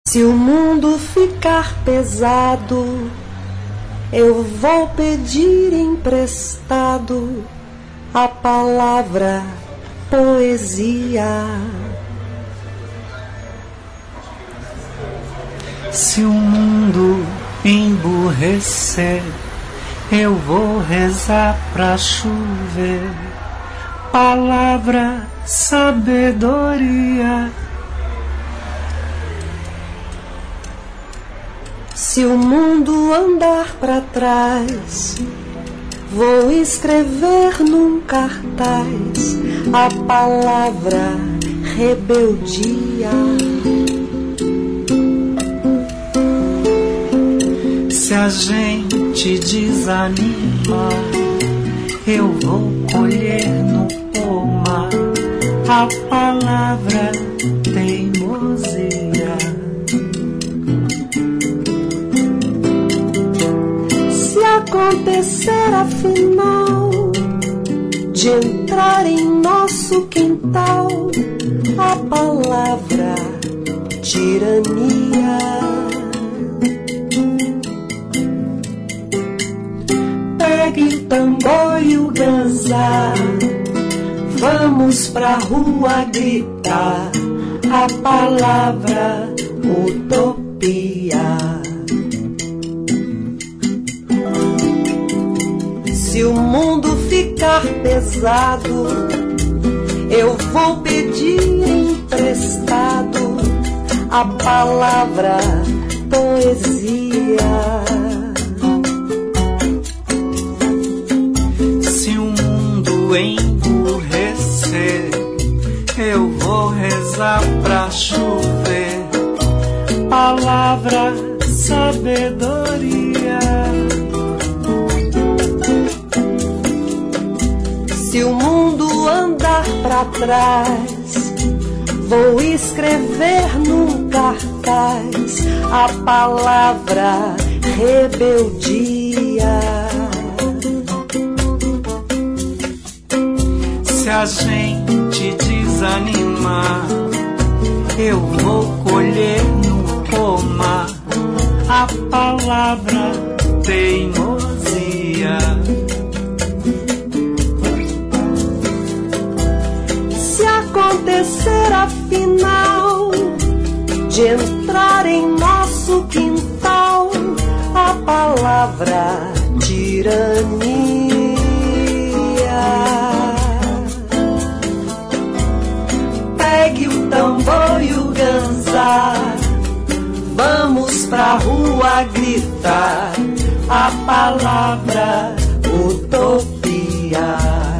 Se o mundo ficar pesado, eu vou pedir emprestado a palavra poesia. Se o mundo emburrecer, eu vou rezar pra chover palavra, sabedoria. Se o mundo andar pra trás, vou escrever num cartaz a palavra rebeldia. Se a gente desanimar, eu vou colher no pomar a palavra teimosia. Se acontecer afinal de entrar em nosso quintal a palavra tirania, pegue o tambor e o ganzá, vamos pra rua gritar a palavra utopia. Se o mundo ficar pesado, eu vou pedir emprestado a palavra poesia. Se o mundo emburrecer, eu vou rezar pra chover palavra, sabedoria. Se o mundo andar pra trás, vou escrever num cartaz a palavra rebeldia. Se a gente desanimar, eu vou colher no pomar a palavra teimosia. Se acontecer afinal de entrar em nosso quintal a palavra tirania, pegue o tambor e o ganzá, vamos pra rua gritar a palavra utopia.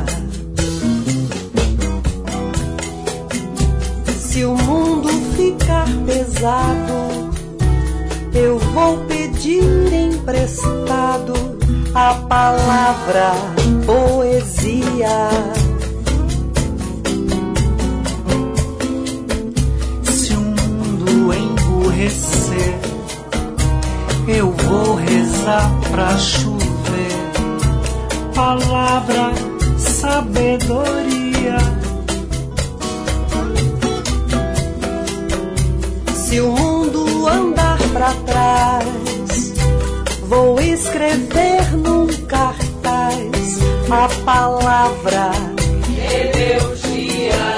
Se o mundo ficar pesado, eu vou pedir emprestado a palavra poesia. Se o mundo emburrecer, eu vou rezar pra chover palavra, sabedoria. Se o mundo andar pra trás, vou escrever num cartaz a palavra rebeldia.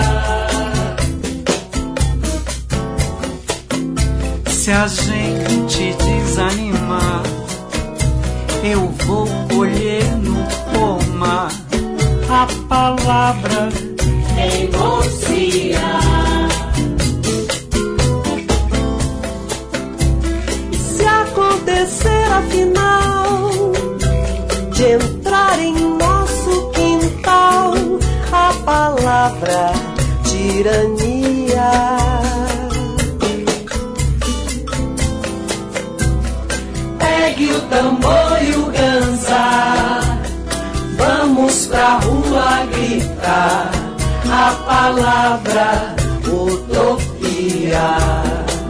Se a gente desanimar, eu vou colher no pomar a palavra teimosia. Acontecer afinal de entrar em nosso quintal a palavra tirania, pegue o tambor e o ganzá, vamos pra rua gritar a palavra utopia.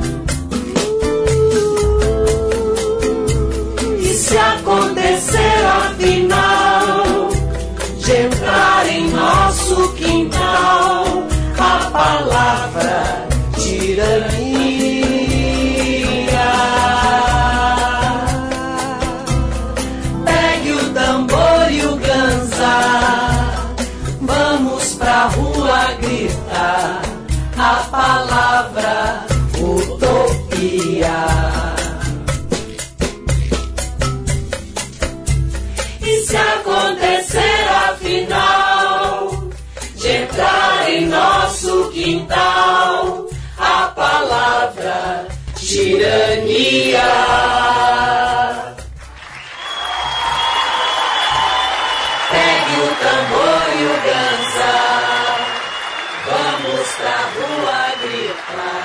Se acontecer afinal de entrar em nosso quintal a palavra tirania, a palavra utopia. E se acontecer afinal de entrar em nosso quintal a palavra tirania, pegue o tambor e o ganza, vamos pra rua gritar.